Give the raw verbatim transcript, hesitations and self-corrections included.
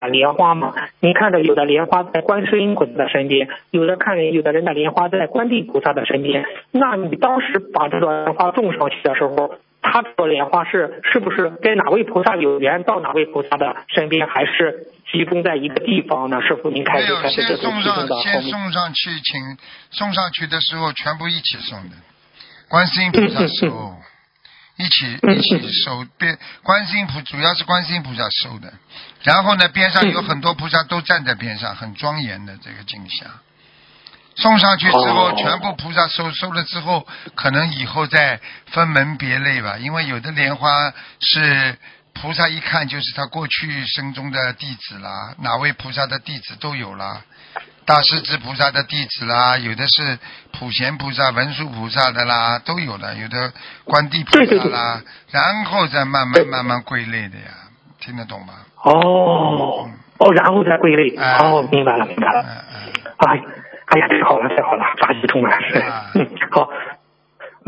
莲花嘛，您看着有的莲花在观世音菩萨的身边，有的看有的人的莲花在观地菩萨的身边。那你当时把这朵莲花种上去的时候，他这朵莲花是是不是跟哪位菩萨有缘到哪位菩萨的身边，还是集中在一个地方呢？师傅您开没有， 始开始先这种提送上， 供的后面。 先送上去，请送上去的时候全部一起送的，观世音菩萨收。一起一起收，边观世音菩主要是观世音菩萨收的，然后呢边上有很多菩萨都站在边上，很庄严的这个景象。送上去之后，全部菩萨收收了之后，可能以后再分门别类吧，因为有的莲花是菩萨一看就是他过去生中的弟子啦，哪位菩萨的弟子都有啦。大势至菩萨的弟子啦，有的是普贤菩萨、文殊菩萨的啦，都有的，有的观地菩萨啦， 对对对， 然后再慢慢慢慢归类的呀，听得懂吗？ 哦、嗯、哦，然后再归类。哎、哦，明白了明白了。哎哎呀，哎呀，太好了太好了，法喜充满。嗯，好。